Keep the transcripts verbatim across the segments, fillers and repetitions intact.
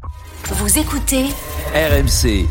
Vous écoutez R M C.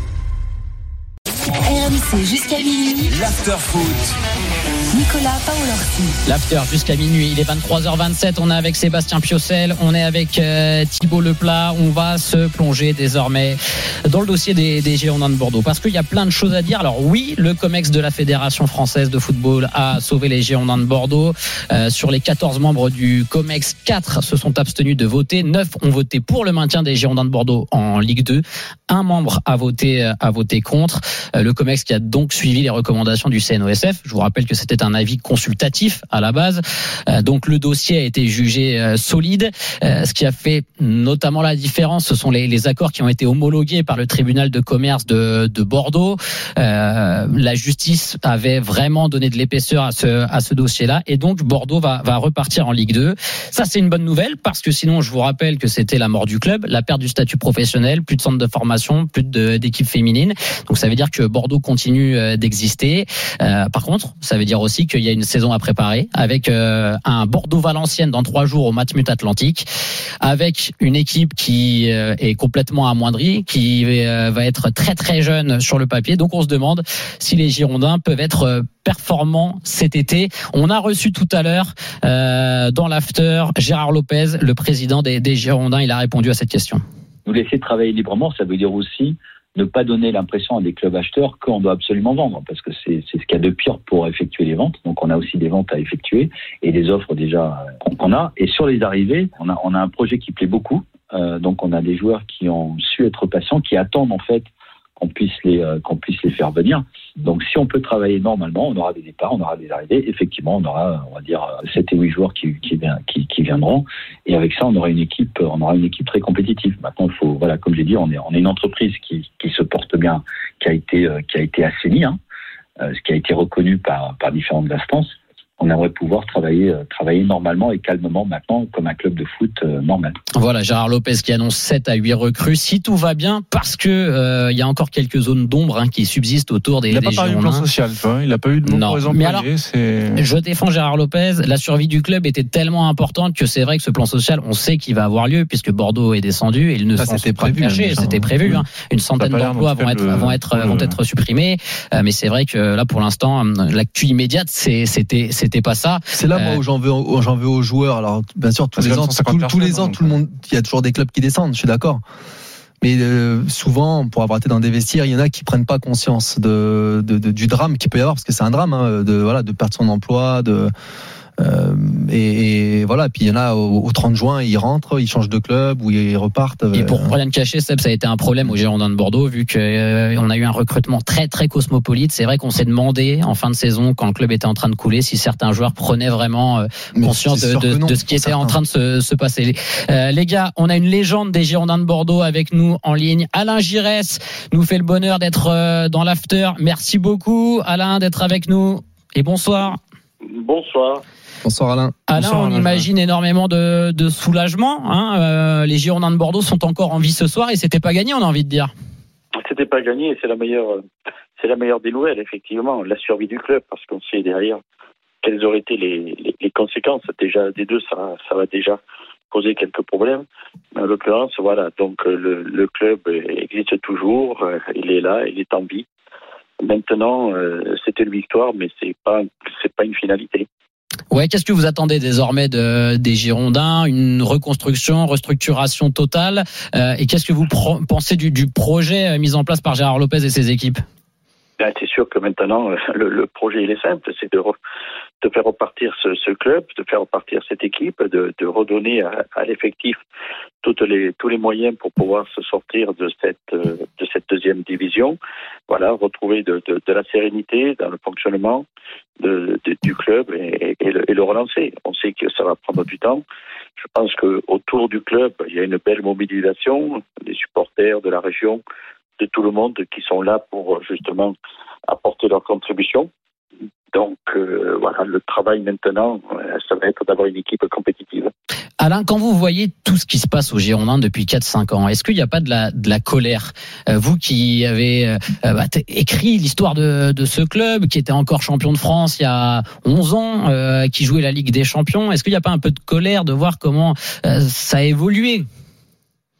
R M C jusqu'à minuit. L'after-foot. Nicolas Paolorsi. L'after jusqu'à minuit, il est vingt-trois heures vingt-sept, on est avec Sébastien Piocel, on est avec euh, Thibaut Leplat, on va se plonger désormais dans le dossier des, des Girondins de Bordeaux, parce qu'il y a plein de choses à dire. Alors oui, le COMEX de la Fédération Française de Football a sauvé les Girondins de Bordeaux. Euh, sur les quatorze membres du COMEX, quatre se sont abstenus de voter, neuf ont voté pour le maintien des Girondins de Bordeaux en Ligue deux, un membre a voté, a voté contre. Euh, le COMEX qui a donc suivi les recommandations du C N O S F, je vous rappelle que c'était un avis consultatif à la base. Euh, donc le dossier a été jugé euh, solide. Euh, ce qui a fait notamment la différence, ce sont les, les accords qui ont été homologués par le tribunal de commerce de, de Bordeaux. Euh, la justice avait vraiment donné de l'épaisseur à ce, à ce dossier-là, et donc Bordeaux va, va repartir en Ligue deux. Ça, c'est une bonne nouvelle, parce que sinon, je vous rappelle que c'était la mort du club, la perte du statut professionnel, plus de centre de formation, plus de, d'équipe féminine. Donc ça veut dire que Bordeaux continue euh, d'exister. Euh, par contre, ça veut dire aussi qu'il y a une saison à préparer, avec euh, un Bordeaux-Valenciennes dans trois jours au Matmut Atlantique, avec une équipe qui euh, est complètement amoindrie, qui euh, va être très très jeune sur le papier. Donc on se demande si les Girondins peuvent être euh, performants cet été. On a reçu tout à l'heure euh, dans l'after Gérard Lopez, le président des, des Girondins. Il a répondu à cette question. Nous laisser travailler librement, ça veut dire aussi ne pas donner l'impression à des clubs acheteurs qu'on doit absolument vendre, parce que c'est, c'est ce qu'il y a de pire pour effectuer les ventes. Donc on a aussi des ventes à effectuer et des offres déjà qu'on a. Et sur les arrivées, on a, on a un projet qui plaît beaucoup. Euh, donc on a des joueurs qui ont su être patients, qui attendent en fait qu'on puisse les euh, qu'on puisse les faire venir. Donc si on peut travailler normalement, on aura des départs, on aura des arrivées. Effectivement, on aura, on va dire, sept et huit joueurs qui qui, qui qui viendront. Et avec ça, on aura une équipe, on aura une équipe très compétitive. Maintenant, il faut, voilà, comme j'ai dit, on est on est une entreprise qui qui se porte bien, qui a été euh, qui a été assainie, hein, euh, ce qui a été reconnu par par différentes instances. On aimerait pouvoir travailler euh, travailler normalement et calmement maintenant comme un club de foot euh, normal. Voilà, Gérard Lopez qui annonce sept à huit recrues si tout va bien, parce que euh, il y a encore quelques zones d'ombre hein, qui subsistent autour des Girondins. Il n'a pas parlé du plan social, toi. Il n'a pas eu de mots pour les employés. Alors, c'est... je défends Gérard Lopez. La survie du club était tellement importante que c'est vrai que ce plan social, on sait qu'il va avoir lieu puisque Bordeaux est descendu et ils ne ça, sont pas prévu, cachés. Même, c'était prévu. Hein. Une centaine d'emplois vont être, le... vont être vont être supprimés. Euh, mais c'est vrai que là, pour l'instant, l'actu immédiate, c'est, c'était c'était pas ça. C'est là moi où j'en veux, où j'en veux aux joueurs. Alors bien sûr tous les ans, tout, tous les ans, tout le monde, il y a toujours des clubs qui descendent. Je suis d'accord. Mais euh, souvent, pour avoir été dans des vestiaires, il y en a qui prennent pas conscience de, de, de du drame qu'il peut y avoir, parce que c'est un drame, hein, de voilà, de perdre son emploi, de Euh, et, et voilà, puis il y en a au, au trente juin, ils rentrent, ils changent de club ou ils repartent. Et pour rien te cacher, Seb, ça a été un problème aux Girondins de Bordeaux, vu qu'on euh, a eu un recrutement très très cosmopolite. C'est vrai qu'on s'est demandé en fin de saison, quand le club était en train de couler, si certains joueurs prenaient vraiment euh, conscience de, de, de ce qui était en train de se, se passer. Euh, les gars, on a une légende des Girondins de Bordeaux avec nous en ligne. Alain Giresse nous fait le bonheur d'être euh, dans l'after. Merci beaucoup, Alain, d'être avec nous. Et bonsoir. Bonsoir. Bonsoir Alain. Alain, Bonsoir, on Alain. imagine énormément de, de soulagement. Hein. Euh, les Girondins de Bordeaux sont encore en vie ce soir et c'était pas gagné, on a envie de dire. C'était pas gagné, et c'est la meilleure, c'est la meilleure des nouvelles, effectivement, la survie du club, parce qu'on sait derrière quelles auraient été les, les, les conséquences. Déjà, des deux, ça, ça va déjà poser quelques problèmes. Mais en l'occurrence, voilà, donc le, le club existe toujours, il est là, il est en vie. Maintenant, euh, c'était une victoire, mais c'est pas, c'est pas une finalité. Ouais, qu'est-ce que vous attendez désormais de, des Girondins? Une reconstruction, restructuration totale, euh, et qu'est-ce que vous pro- pensez du, du projet mis en place par Gérard Lopez et ses équipes? Ben, c'est sûr que maintenant, le, le projet il est simple, c'est de, re, de faire repartir ce, ce club, de faire repartir cette équipe, de, de redonner à, à l'effectif toutes les, tous les moyens pour pouvoir se sortir de cette, de cette deuxième division. Voilà, retrouver de, de, de la sérénité dans le fonctionnement de, de, du club et, et, le, et le relancer. On sait que ça va prendre du temps. Je pense qu'autour du club, il y a une belle mobilisation des supporters de la région, de tout le monde qui sont là pour justement apporter leur contribution. Donc euh, voilà, le travail maintenant, ça va être d'avoir une équipe compétitive. Alain, quand vous voyez tout ce qui se passe aux Girondins depuis quatre cinq ans, est-ce qu'il n'y a pas de la, de la colère? euh, Vous qui avez euh, bah, écrit l'histoire de, de ce club, qui était encore champion de France il y a onze ans, euh, qui jouait la Ligue des Champions, est-ce qu'il n'y a pas un peu de colère de voir comment euh, ça a évolué?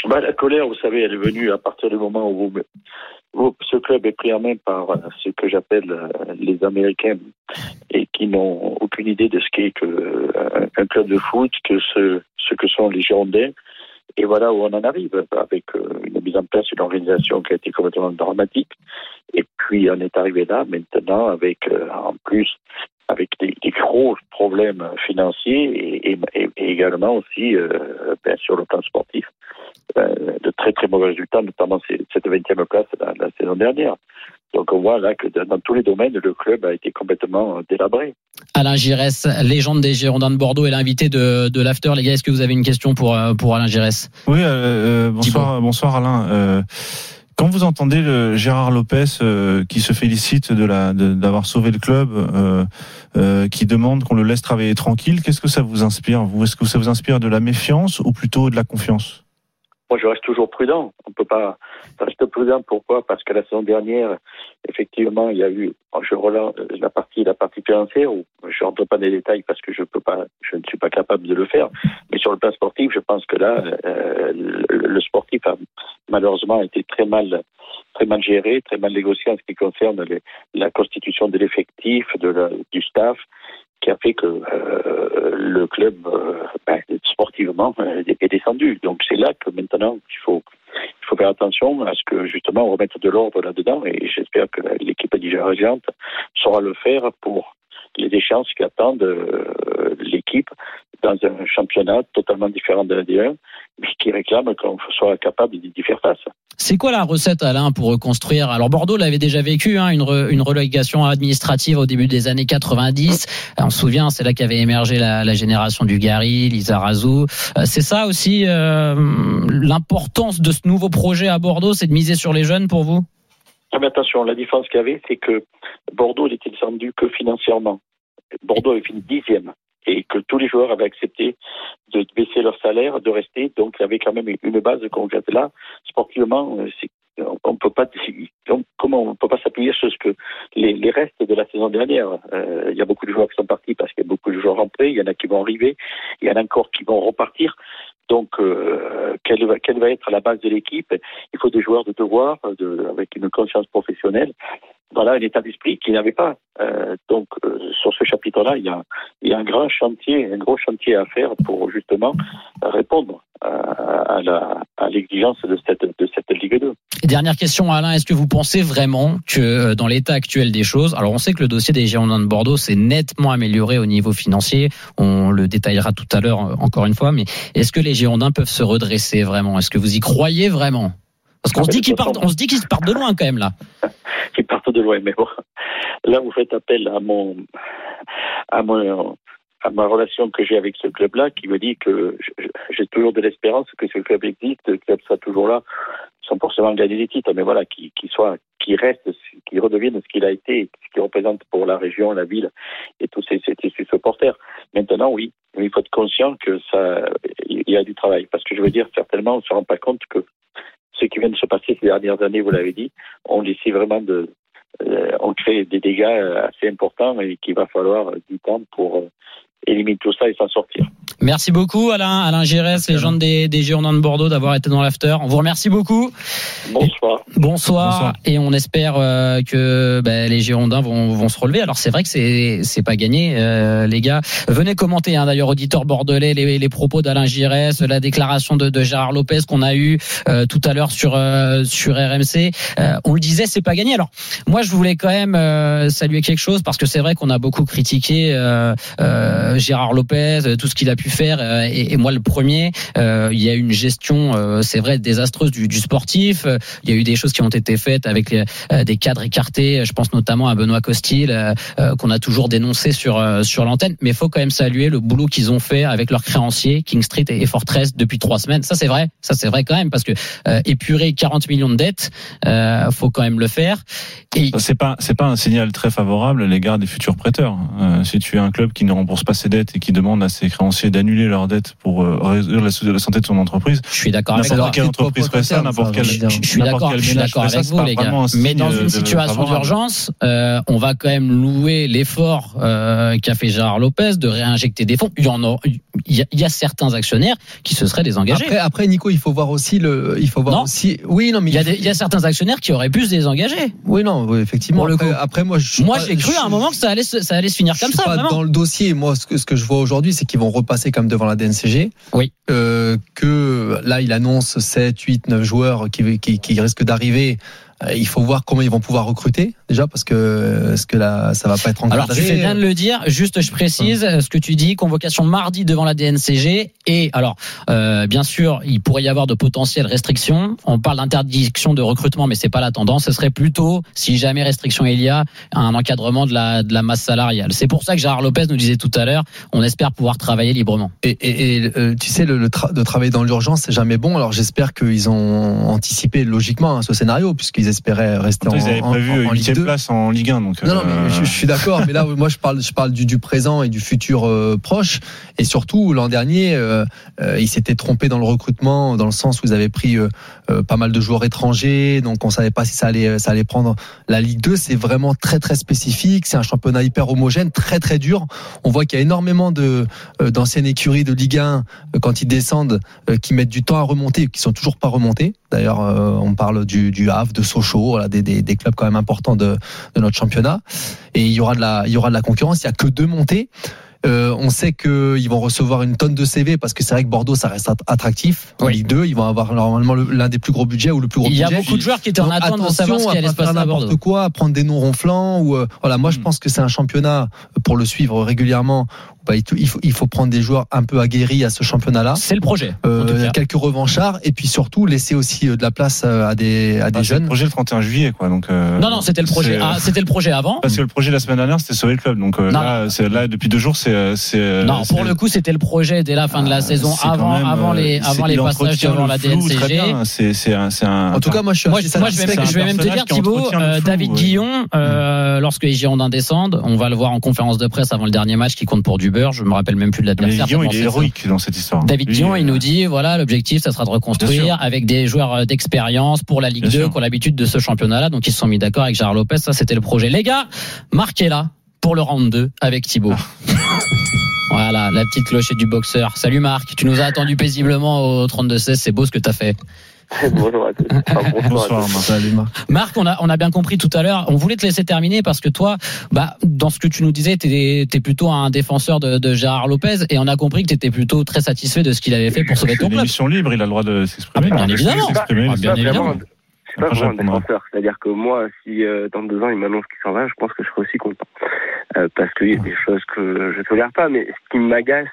Bah, la colère, vous savez, elle est venue à partir du moment où, vous, où ce club est pris en main par ce que j'appelle les Américains et qui n'ont aucune idée de ce qu'est que, un club de foot, que ce, ce que sont les Girondins. Et voilà où on en arrive, avec une mise en place, une organisation qui a été complètement dramatique. Et puis on est arrivé là maintenant avec, en plus, avec des, des gros problèmes financiers et, et, et également aussi, euh, bien sur le plan sportif, euh, de très très mauvais résultats, notamment cette vingtième place la, la saison dernière. Donc on voit là que dans tous les domaines, le club a été complètement délabré. Alain Giresse, légende des Girondins de Bordeaux, est l'invité de, de l'After. Les gars, est-ce que vous avez une question pour, pour Alain Giresse ? Oui, euh, bonsoir, bonsoir Alain. Euh, quand vous entendez le Gérard Lopez euh, qui se félicite de la, de, d'avoir sauvé le club, euh, euh, qui demande qu'on le laisse travailler tranquille, qu'est-ce que ça vous inspire ? Vous, est-ce que ça vous inspire de la méfiance ou plutôt de la confiance ? Moi, je reste toujours prudent. On peut pas rester prudent. Pourquoi ? Parce que la saison dernière, effectivement, il y a eu, je relance la partie, la partie financière où je rentre pas dans les détails parce que je peux pas, je ne suis pas capable de le faire. Mais sur le plan sportif, je pense que là, euh, le, le sportif a malheureusement été très mal, très mal géré, très mal négocié en ce qui concerne les, la constitution de l'effectif, de la, du staff, qui a fait que euh, le club euh, ben, sportivement euh, est descendu. Donc c'est là que maintenant il faut il faut faire attention à ce que justement on remette de l'ordre là-dedans, et j'espère que l'équipe dirigeante saura le faire pour les échéances qui attendent euh, l'équipe dans un championnat totalement différent de la D un, mais qui réclame qu'on soit capable d'y faire face. C'est quoi la recette, Alain, pour reconstruire ? Alors Bordeaux l'avait déjà vécu, hein, une, re, une relégation administrative au début des années quatre-vingt-dix. On se souvient, c'est là qu'avait émergé la, la génération du Gary, Lizarazu. C'est ça aussi euh, l'importance de ce nouveau projet à Bordeaux, c'est de miser sur les jeunes pour vous ? Ah, mais attention, la différence qu'il y avait, c'est que Bordeaux n'était descendu que financièrement. Bordeaux avait fini dixième. Et que tous les joueurs avaient accepté de baisser leur salaire, de rester. Donc, il y avait quand même une base concrète là. Sportivement, c'est, on peut pas, comment on peut pas s'appuyer sur ce que les, les restes de la saison dernière. Euh, il y a beaucoup de joueurs qui sont partis parce qu'il y a beaucoup de joueurs rentrés. Il y en a qui vont arriver. Il y en a encore qui vont repartir. Donc, euh, quelle, va, quelle va être la base de l'équipe ? Il faut des joueurs de devoir, de, avec une conscience professionnelle. Voilà, un état d'esprit qu'il n'avait pas. Euh, donc, euh, sur ce chapitre-là, il y a, il y a un grand chantier, un gros chantier à faire pour justement répondre à, à, la, à l'exigence de cette, de cette Ligue deux. Et dernière question, Alain, est-ce que vous pensez vraiment que dans l'état actuel des choses, alors on sait que le dossier des Girondins de Bordeaux s'est nettement amélioré au niveau financier, on le détaillera tout à l'heure encore une fois, mais est-ce que les Girondins peuvent se redresser vraiment ? Est-ce que vous y croyez vraiment ? Parce qu'on se dit qu'ils partent, on se dit qu'ils partent de loin quand même là. Ils partent de loin, mais bon. Là, vous faites appel à mon, à mon, à ma relation que j'ai avec ce club-là, qui me dit que j'ai toujours de l'espérance que ce club existe, que le club soit toujours là, sans forcément gagner des titres, mais voilà, qu'il, qu'il soit, qu'il reste, qu'il redevienne ce qu'il a été, ce qu'il représente pour la région, la ville et tous ces, ces, ces supporters. Maintenant, oui, il faut être conscient que ça, il y a du travail, parce que je veux dire, certainement, on ne se rend pas compte que ce qui vient de se passer ces dernières années, vous l'avez dit, on essaie vraiment de, euh, on crée des dégâts assez importants et qu'il va falloir du temps pour euh, éliminer tout ça et s'en sortir. Merci beaucoup Alain, Alain Giresse, légende des, des Girondins de Bordeaux, d'avoir été dans l'after. On vous remercie beaucoup. Bonsoir. Et, bonsoir. Bonsoir. Et on espère euh, que bah, les Girondins vont, vont se relever. Alors c'est vrai que c'est c'est pas gagné, euh, les gars. Venez commenter, hein, d'ailleurs, auditeur bordelais, les, les propos d'Alain Giresse, la déclaration de, de Gérard Lopez qu'on a eu euh, tout à l'heure sur euh, sur R M C. Euh, on le disait, c'est pas gagné. Alors moi, je voulais quand même euh, saluer quelque chose parce que c'est vrai qu'on a beaucoup critiqué euh, euh, Gérard Lopez, tout ce qu'il a pu faire, et, et moi le premier. Euh, il y a eu une gestion, euh, c'est vrai, désastreuse du, du sportif. Il y a eu des choses qui ont été faites avec les, euh, des cadres écartés. Je pense notamment à Benoît Costil, euh, euh, qu'on a toujours dénoncé sur euh, sur l'antenne. Mais il faut quand même saluer le boulot qu'ils ont fait avec leurs créanciers, King Street et Fortress, depuis trois semaines. Ça c'est vrai, ça c'est vrai quand même, parce que euh, épurer quarante millions de dettes, euh, faut quand même le faire. Et... C'est pas c'est pas un signal très favorable à l'égard des futurs prêteurs. Euh, si tu es un club qui ne rembourse pas pas ses dettes et qui demande à ses créanciers d'annuler leurs dettes pour euh, résoudre la, la santé de son entreprise. Je suis d'accord avec vous. N'importe quelle entreprise ferait ça, n'importe quelle. Je, je suis d'accord, je suis d'accord avec vous, les gars. Mais dans une situation d'urgence, euh, on va quand même louer l'effort euh, qu'a fait Gérard Lopez de réinjecter des fonds. Il y en a, il y a, il y a certains actionnaires qui se seraient désengagés. Après, après, Nico, il faut voir aussi le, il faut voir non. aussi. Oui, non, mais il y a, des, il y a certains actionnaires qui auraient pu se désengager. Oui, non, oui, effectivement. Pour le après, coup. après, moi, je, moi, pas, j'ai cru je, à un moment que ça allait, se, ça allait se finir comme je ça. suis pas vraiment. dans le dossier. Moi, ce que, ce que je vois aujourd'hui, c'est qu'ils vont repasser comme devant la D N C G. Oui. Euh, que là, il annonce sept, huit, neuf joueurs qui, qui, qui risquent d'arriver. Il faut voir comment ils vont pouvoir recruter déjà parce que est-ce que là ça va pas être encadré. Alors tu fais bien de le dire. Juste je précise ce que tu dis. Convocation mardi devant la D N C G et alors euh, bien sûr il pourrait y avoir de potentielles restrictions. On parle d'interdiction de recrutement mais c'est pas la tendance. Ce serait plutôt si jamais restriction il y a un encadrement de la de la masse salariale. C'est pour ça que Gérard Lopez nous disait tout à l'heure. On espère pouvoir travailler librement. Et, et, et euh, tu sais le, le tra- de travailler dans l'urgence c'est jamais bon. Alors j'espère qu'ils ont anticipé logiquement hein, ce scénario puisqu'ils espéraient rester Attends, en, ils avaient en, prévu en, en huitième Ligue deux. place en Ligue un. Donc, non, non, euh... mais je, je suis d'accord. Mais là, moi, je parle, je parle du, du présent et du futur euh, proche. Et surtout, l'an dernier, euh, euh, ils s'étaient trompés dans le recrutement, dans le sens où ils avaient pris euh, euh, pas mal de joueurs étrangers. Donc, on savait pas si ça allait, ça allait prendre. La Ligue deux, c'est vraiment très, très spécifique. C'est un championnat hyper homogène, très, très dur. On voit qu'il y a énormément de euh, d'anciennes écuries de Ligue un euh, quand ils descendent, euh, qui mettent du temps à remonter, qui sont toujours pas remontés. D'ailleurs, euh, on parle du, du Havre, de Sochaux, voilà, des, des, des clubs quand même importants de, de notre championnat. Et il y aura de la, il y aura de la concurrence. Il y a que deux montées. Euh, on sait qu'ils vont recevoir une tonne de C V parce que c'est vrai que Bordeaux, ça reste attractif. En oui. Ligue deux, ils vont avoir normalement l'un des plus gros budgets ou le plus gros budget. Il y a beaucoup de joueurs qui étaient en Donc, attente de savoir ce qui allait se passer à Bordeaux. N'importe quoi, à prendre des noms ronflants ou euh, voilà. Moi, mmh. je pense que c'est un championnat pour le suivre régulièrement. Bah, il, faut, il faut prendre des joueurs un peu aguerris à ce championnat-là. C'est le projet. Euh, quelques revanchards et puis surtout laisser aussi de la place à des à des ah, jeunes. C'est le projet le trente et un juillet, quoi. Donc euh, non, non, c'était le projet. Ah, c'était le projet avant. Parce que le projet la semaine dernière, c'était sauver le club. Donc euh, là, c'est là depuis deux jours, c'est c'est. Non, c'est, pour le coup, c'était le projet dès la fin de la ah, saison, avant même, avant les avant les passages devant la D N C G. C'est c'est un c'est un. En tout cas, moi, je suis. Moi, moi je vais, je vais même te dire, Thibaut, euh, David ouais. Guillon, euh, lorsque les Girondins descendent, on va le voir en conférence de presse avant le dernier match qui compte pour du beurre. Je me rappelle même plus de l'adversaire. Guillon, il est héroïque dans cette histoire. David Lui, Guillon, euh... il nous dit, voilà, l'objectif, ça sera de reconstruire avec des joueurs d'expérience pour la Ligue Bien deux, sûr. qui ont l'habitude de ce championnat-là. Donc, ils se sont mis d'accord avec Gérard Lopez. Ça, c'était le projet. Les gars, marquez là pour le round deux avec Thibaut. Ah. Voilà, la petite clochette du boxeur. Salut Marc, tu nous as attendu paisiblement au trente-deux seize. C'est beau ce que t'as fait. Bonjour à tous. Enfin, bonsoir bonsoir, Salut, Marc. Marc, on a, on a bien compris tout à l'heure. On voulait te laisser terminer parce que toi, bah, dans ce que tu nous disais, t'es, t'es plutôt un défenseur de, de Gérard Lopez et on a compris que t'étais plutôt très satisfait de ce qu'il avait fait pour sauver ton club. Émission libre, il a le droit de s'exprimer. Ah, bien évidemment. Ah, bien évidemment. Je suis pas vraiment un défenseur. C'est-à-dire que moi, si euh, dans deux ans il m'annonce qu'il s'en va, je pense que je serai aussi content. Euh, parce qu'il y a des choses que je tolère pas. Mais ce qui m'agace,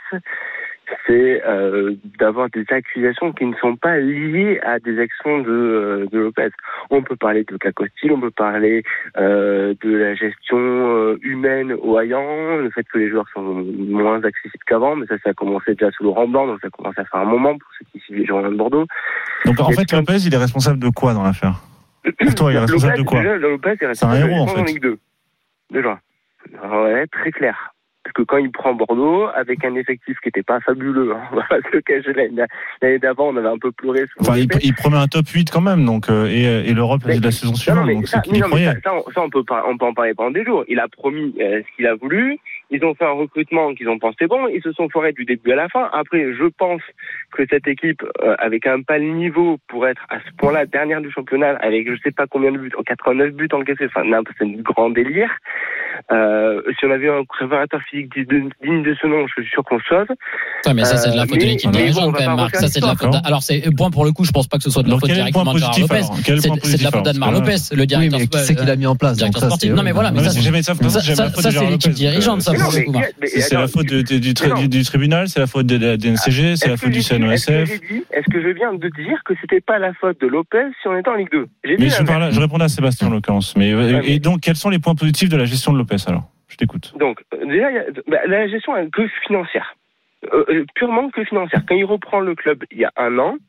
c'est euh, d'avoir des accusations qui ne sont pas liées à des actions de, euh, de Lopez. On peut parler de Cacostil, on peut parler euh, de la gestion euh, humaine au Hayan, le fait que les joueurs sont moins accessibles qu'avant, mais ça, ça a commencé déjà sous Laurent Blanc, donc ça commence à faire un moment pour ceux qui suivent les Girondins de Bordeaux. Donc en Et fait, puis, Lopez, il est responsable de quoi dans l'affaire? Pour toi, il est responsable Lopez, de quoi? déjà, Lopez est responsable c'est un héros, de en fait. en Ligue deux. Déjà. Ouais, très clair. Parce que quand il prend Bordeaux, avec un effectif qui n'était pas fabuleux, hein, on va pas se le cacher, l'année, l'année d'avant, on avait un peu pleuré. Enfin, il, il promet un top huit quand même, donc, euh, et, et l'Europe mais, de la saison suivante, donc ça, c'est qu'il y croyait. Ça, ça, ça, on peut, on peut en parler pendant des jours. Il a promis euh, ce qu'il a voulu, ils ont fait un recrutement qu'ils ont pensé bon, ils se sont foirés du début à la fin. Après, je pense que cette équipe, euh, avec un pas le niveau pour être à ce point-là dernière du championnat, avec je sais pas combien de buts, quatre-vingt-neuf buts encaissés, enfin, c'est un grand délire. Euh, si on avait un préparateur physique digne de ce nom, je suis sûr qu'on sauve. Ouais, mais ça, c'est de la faute euh, de l'équipe dirigeante, quand même, Marc. Ça, c'est de la faute. Alors, c'est, point pour le coup, je pense pas que ce soit de la faute directement de Gérard Lopez. C'est, c'est de la faute d'Admar Lopez, le directeur sportif. Oui, c'est qu'il a mis en place. Directeur sportif. Non, mais voilà, mais ça, c'est l'équipe dirigeante, ça, pour le coup. C'est la faute du tribunal, c'est la faute de la D N C G, c'est la faute du C N O S F. Est-ce que je viens de dire que c'était pas la faute de Lopez si on était en Ligue deux? Mais je répondais à Sébastien, en l'occurrence. Et donc, quels sont les points positifs de la gestion de Lopez, alors? Je t'écoute. Donc, déjà, y a, bah, la gestion est que financière. Euh, purement que financière. Quand il reprend le club il y a un an,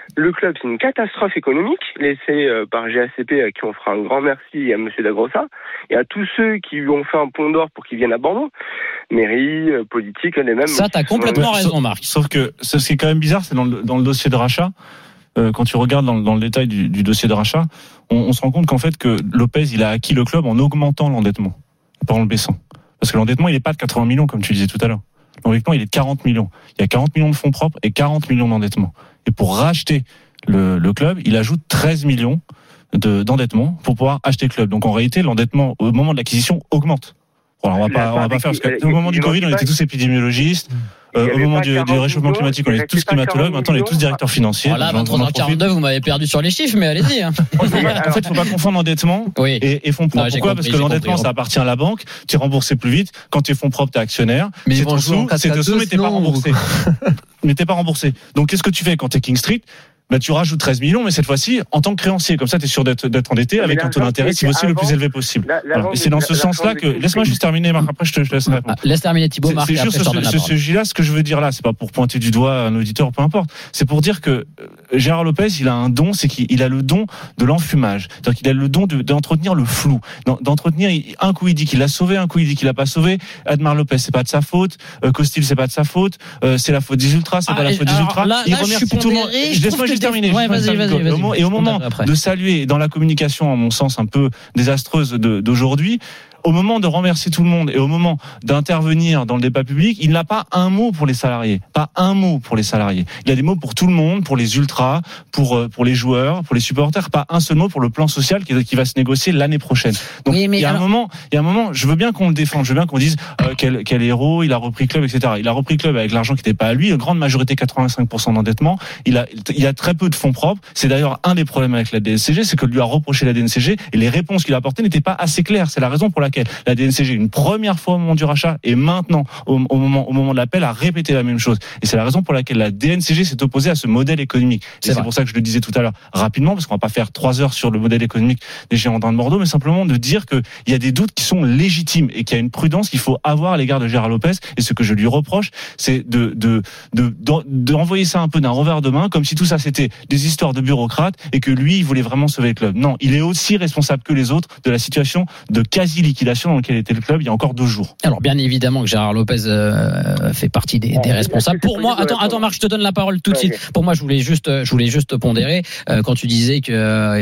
Le club, c'est une catastrophe économique, laissée par G A C P, à qui on fera un grand merci, et à M. Dagrossa, et à tous ceux qui lui ont fait un pont d'or pour qu'il vienne à Bordeaux. Mairie, politique, les mêmes. Ça, t'as complètement raison, sauf, Marc. Sauf que ce qui est quand même bizarre, c'est dans le, dans le dossier de rachat, euh, quand tu regardes dans, dans le détail du, du dossier de rachat, on, on se rend compte qu'en fait, que Lopez, il a acquis le club en augmentant l'endettement, pas en le baissant. Parce que l'endettement, il n'est pas de quatre-vingts millions, comme tu disais tout à l'heure. L'endettement, il est de quarante millions. Il y a quarante millions de fonds propres et quarante millions d'endettement. Et pour racheter le, le club, il ajoute treize millions de, d'endettement pour pouvoir acheter le club. Donc en réalité, l'endettement au moment de l'acquisition augmente. Alors, on va pas, on va pas faire, parce qu'au moment du Covid, on était tous épidémiologistes. Euh, au moment du, du réchauffement climatique, on était tous climatologues. Maintenant, on est tous directeurs financiers. Voilà, vingt-trois heures quarante-deux, vous m'avez perdu sur les chiffres, mais allez-y. Hein. En fait, il faut pas confondre endettement oui. et, et fonds propres. Pourquoi ? Parce que l'endettement, compris, ça appartient à la banque. Tu es remboursé plus vite. Quand tu es fonds propres, tu es actionnaire. Mais c'est ton sous, c'est de sous, mais t'es pas remboursé. Mais t'es pas remboursé. Donc, qu'est-ce que tu fais quand tu es King Street ? Bah, tu rajoutes treize millions, mais cette fois-ci, en tant que créancier. Comme ça, tu es sûr d'être, d'être endetté avec un taux d'intérêt, si possible, le plus élevé possible. La, la voilà. Et c'est dans ce sens-là que, laisse-moi juste terminer, Marc, après, je te, je te laisse répondre. Ah, laisse terminer Thibaut, Marc. C'est juste ce, ce, ce sujet-là, ce que je veux dire là, c'est pas pour pointer du doigt un auditeur, peu importe. C'est pour dire que euh, Gérard Lopez, il a un don, c'est qu'il a le don de l'enfumage. C'est-à-dire qu'il a le don de, d'entretenir le flou. D'entretenir, un coup, il dit qu'il l'a sauvé, un coup, il dit qu'il l'a pas sauvé. Admar Lopez, c'est pas de sa faute. Euh, Costil, c'est pas de sa faute. Euh, c'est la faute des ultras, c'est ah, pas la faute des ultras. Là, il là, remercie tout le monde. Laisse-moi juste terminer. Ouais, vas-y, vas-y, vas-y. Et au moment de saluer, dans la communication, à mon sens, un peu désastreuse de, d'aujourd'hui, au moment de remercier tout le monde et au moment d'intervenir dans le débat public, il n'a pas un mot pour les salariés, pas un mot pour les salariés. Il a des mots pour tout le monde, pour les ultras, pour pour les joueurs, pour les supporters, pas un seul mot pour le plan social qui, qui va se négocier l'année prochaine. Donc oui, il y a alors... un moment, il y a un moment, je veux bien qu'on le défende, je veux bien qu'on dise euh, quel, quel héros, il a repris le club, et cetera. Il a repris le club avec l'argent qui n'était pas à lui, une grande majorité, quatre-vingt-cinq pour cent d'endettement. Il a il a très peu de fonds propres. C'est d'ailleurs un des problèmes avec la D N C G, c'est que lui a reproché la D N C G et les réponses qu'il a apportées n'étaient pas assez claires. C'est la raison pour laquelle la D N C G, une première fois au moment du rachat et maintenant au, au moment au moment de l'appel, a répété la même chose. Et c'est la raison pour laquelle la D N C G s'est opposée à ce modèle économique. Et c'est, c'est pour ça que je le disais tout à l'heure rapidement, parce qu'on va pas faire trois heures sur le modèle économique des Girondins de Bordeaux, mais simplement de dire que il y a des doutes qui sont légitimes et qu'il y a une prudence qu'il faut avoir à l'égard de Gérard Lopez. Et ce que je lui reproche, c'est de de de d'envoyer ça un peu d'un revers de main, comme si tout ça c'était des histoires de bureaucrates et que lui il voulait vraiment sauver le club. Non, il est aussi responsable que les autres de la situation de quasi liquidation dans laquelle était le club il y a encore deux jours. Alors bien évidemment que Gérard Lopez euh, fait partie des, des responsables. Pour moi, attends, attends Marc, je te donne la parole tout de suite. Pour moi, je voulais juste, je voulais juste pondérer euh, quand tu disais que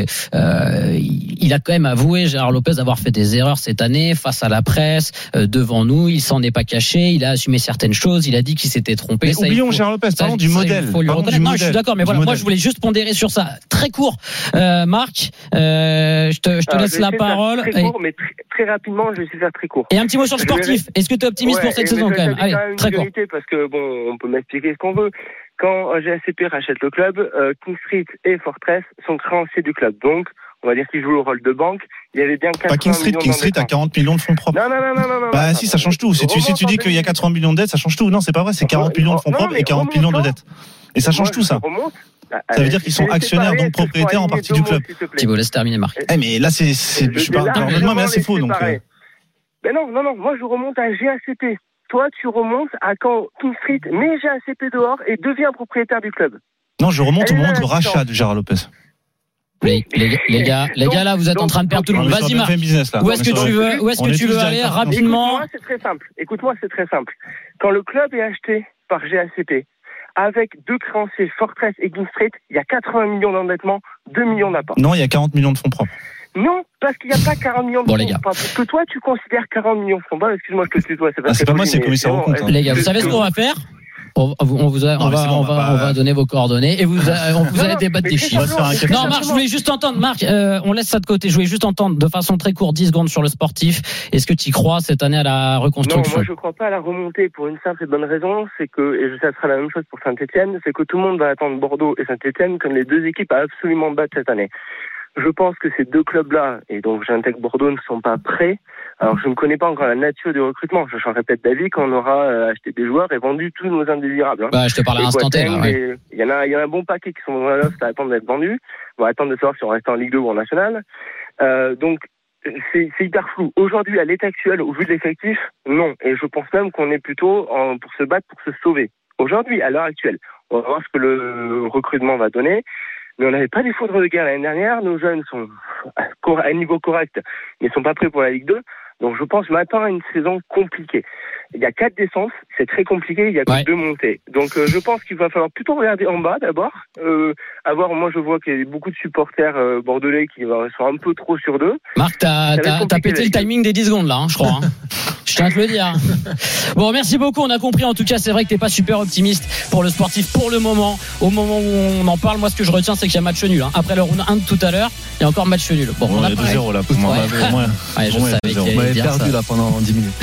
euh, il a quand même avoué, Gérard Lopez, avoir fait des erreurs cette année face à la presse, euh, devant nous. Il s'en est pas caché. Il a assumé certaines choses. Il a dit qu'il s'était trompé. Mais ça, oublions faut, Gérard Lopez. Parlons du ça, modèle. Faut lui parlons reconnaître. du non, modèle. je suis d'accord. Mais voilà, modèle. moi, je voulais juste pondérer sur ça. Très court, euh, Marc. Euh, je te, je te Alors, laisse la parole. Très court, et... mais très, très rapidement, je vais essayer de faire très court. Et un petit mot sur le sportif. Est-ce que tu es optimiste ouais, pour cette saison quand même? Allez, quand même très court. Parce que bon, on peut m'expliquer ce qu'on veut. Quand G A C P rachète le club, euh, King Street et Fortress sont créanciers du club. Donc, on va dire qu'ils jouent le rôle de banque. Il y avait bien quatre-vingts Pas King Street, King Street a quarante millions de fonds propres. Non, non, non, non, non. Bah non, si, ça change tout. Si tu, si tu dis qu'il y a quatre-vingts millions de dettes, ça change tout. Non, c'est pas vrai. C'est quarante millions de fonds propres et quarante millions de dettes. Et ça change tout ça. Ça veut dire qu'ils sont actionnaires, donc propriétaires en partie du club. Thibaut, laisse terminer, Marc. Eh, mais là, c'est, c'est, je sais pas, pardonne-moi, mais là, c'est faux, donc. Mais non, non, non, moi, je remonte à G A C P. Toi, tu remontes à quand King Street met G A C P dehors et devient propriétaire du club. Non, je remonte au moment du rachat de Gérard Lopez. Les, les, les gars, les gars, là, vous êtes donc, en train de perdre tout le monde. Vas-y, Marc. Où est-ce que tu veux, où est-ce que tu veux aller rapidement? Écoute-moi, c'est très simple. Écoute-moi, c'est très simple. Quand le club est acheté par G A C P, avec deux créanciers, Fortress et King Street, il y a quatre-vingts millions d'endettement, deux millions d'apport. Non, il y a quarante millions de fonds propres. Non, parce qu'il n'y a pas quarante millions de bon, fonds propres. Parce que toi, tu considères quarante millions de fonds propres. Excuse-moi, je te tutoie. C'est, ah, c'est pas moi, c'est le commissaire au compte. Hein. Les gars, vous savez ce qu'on va faire? On, on vous a, on, non, va, bon, on, va, on va donner vos coordonnées et vous, a, on vous allez débattre des chiffres. Non, Marc, je voulais juste entendre, Marc, euh, on laisse ça de côté. Je voulais juste entendre de façon très courte, dix secondes sur le sportif. Est-ce que tu y crois cette année à la reconstruction? Non, moi je crois pas à la remontée pour une simple et bonne raison, c'est que, et ça sera la même chose pour Saint-Etienne, c'est que tout le monde va attendre Bordeaux et Saint-Etienne comme les deux équipes à absolument battre cette année. Je pense que ces deux clubs-là, et donc j'intègre Bordeaux, ne sont pas prêts. Alors je ne connais pas encore la nature du recrutement. Je changerai peut-être d'avis quand on aura acheté des joueurs et vendu tous nos indésirables. Hein. Bah, je te parle à l'instant T. Il ouais. y en a, il y en a un bon paquet qui sont dans la loft à attendre d'être vendus. On va attendre de savoir si on reste en Ligue deux ou en National. Euh, donc c'est, c'est hyper flou. Aujourd'hui, à l'état actuel, au vu de l'effectif, non. Et je pense même qu'on est plutôt en, pour se battre, pour se sauver. aujourd'hui, à l'heure actuelle. On va voir ce que le recrutement va donner. Mais on n'avait pas des foudres de guerre l'année dernière. Nos jeunes sont à un niveau correct, mais ne sont pas prêts pour la Ligue deux. Donc je pense maintenant à une saison compliquée. Il y a quatre descentes, c'est très compliqué, il y a que ouais. deux montées. Donc euh, je pense qu'il va falloir plutôt regarder en bas d'abord. Euh, avoir, moi je vois qu'il y a beaucoup de supporters euh, bordelais qui sont un peu trop sur deux. Marc, t'as, t'as, t'as pété le timing des dix secondes là, hein, je crois. Hein. Je tiens à te le dire. Bon, merci beaucoup, on a compris. En tout cas, c'est vrai que t'es pas super optimiste pour le sportif pour le moment. Au moment où on en parle, moi ce que je retiens, c'est qu'il y a match nul. Hein. Après le round un de tout à l'heure, il y a encore match nul. Bon, bon, on a deux zéro là pour moi. Ouais, ouais, je savais qu'il y avait perdu là pendant dix minutes.